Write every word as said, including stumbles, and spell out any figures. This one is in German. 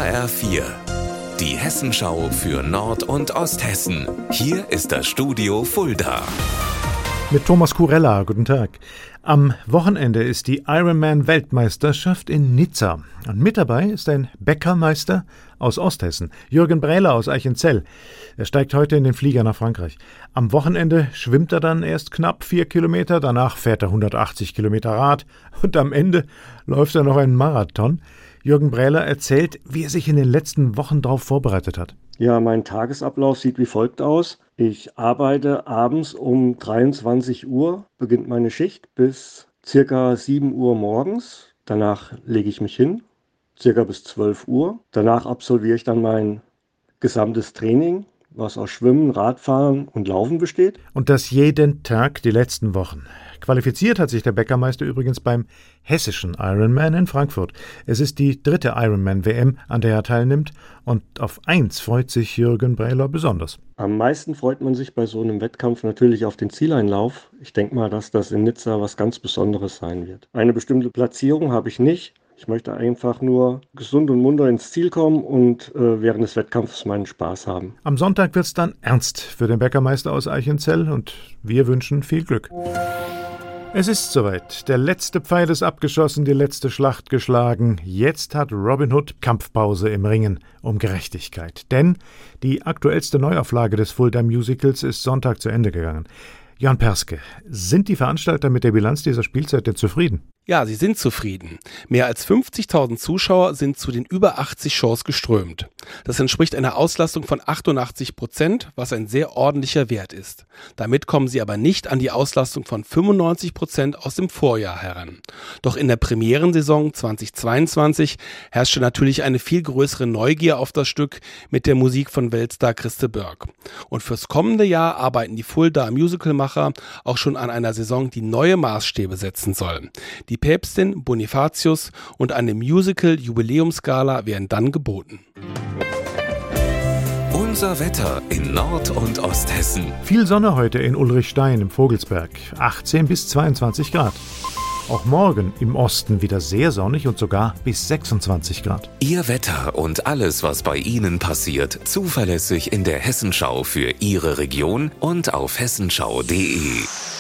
H R vier, die Hessenschau für Nord- und Osthessen. Hier ist das Studio Fulda. Mit Thomas Kurella, guten Tag. Am Wochenende ist die Ironman-Weltmeisterschaft in Nizza. Und mit dabei ist ein Bäckermeister aus Osthessen, Jürgen Brähler aus Eichenzell. Er steigt heute in den Flieger nach Frankreich. Am Wochenende schwimmt er dann erst knapp vier Kilometer, danach fährt er hundertachtzig Kilometer Rad und am Ende läuft er noch einen Marathon. Jürgen Brähler erzählt, wie er sich in den letzten Wochen darauf vorbereitet hat. Ja, mein Tagesablauf sieht wie folgt aus. Ich arbeite abends um dreiundzwanzig Uhr, beginnt meine Schicht bis circa sieben Uhr morgens. Danach lege ich mich hin, circa bis zwölf Uhr. Danach absolviere ich dann mein gesamtes Training, was aus Schwimmen, Radfahren und Laufen besteht. Und das jeden Tag die letzten Wochen. Qualifiziert hat sich der Bäckermeister übrigens beim hessischen Ironman in Frankfurt. Es ist die dritte Ironman-W M, an der er teilnimmt. Und auf eins freut sich Jürgen Brähler besonders. Am meisten freut man sich bei so einem Wettkampf natürlich auf den Zieleinlauf. Ich denke mal, dass das in Nizza was ganz Besonderes sein wird. Eine bestimmte Platzierung habe ich nicht. Ich möchte einfach nur gesund und munter ins Ziel kommen und äh, während des Wettkampfs meinen Spaß haben. Am Sonntag wird es dann ernst für den Bäckermeister aus Eichenzell und wir wünschen viel Glück. Es ist soweit. Der letzte Pfeil ist abgeschossen, die letzte Schlacht geschlagen. Jetzt hat Robin Hood Kampfpause im Ringen um Gerechtigkeit. Denn die aktuellste Neuauflage des Fulda Musicals ist Sonntag zu Ende gegangen. Jan Perske, sind die Veranstalter mit der Bilanz dieser Spielzeit denn zufrieden? Ja, sie sind zufrieden. Mehr als fünfzigtausend Zuschauer sind zu den über achtzig Shows geströmt. Das entspricht einer Auslastung von achtundachtzig Prozent, was ein sehr ordentlicher Wert ist. Damit kommen sie aber nicht an die Auslastung von fünfundneunzig Prozent aus dem Vorjahr heran. Doch in der Premierensaison zweitausendzweiundzwanzig herrschte natürlich eine viel größere Neugier auf das Stück mit der Musik von Weltstar Christe Börk. Und fürs kommende Jahr arbeiten die Fulda Musicalmacher auch schon an einer Saison, die neue Maßstäbe setzen soll. Die Päpstin, Bonifatius und eine Musical-Jubiläumsgala werden dann geboten. Unser Wetter in Nord- und Osthessen. Viel Sonne heute in Ulrichstein im Vogelsberg, achtzehn bis zweiundzwanzig Grad. Auch morgen im Osten wieder sehr sonnig und sogar bis sechsundzwanzig Grad. Ihr Wetter und alles, was bei Ihnen passiert, zuverlässig in der Hessenschau für Ihre Region und auf hessenschau punkt de.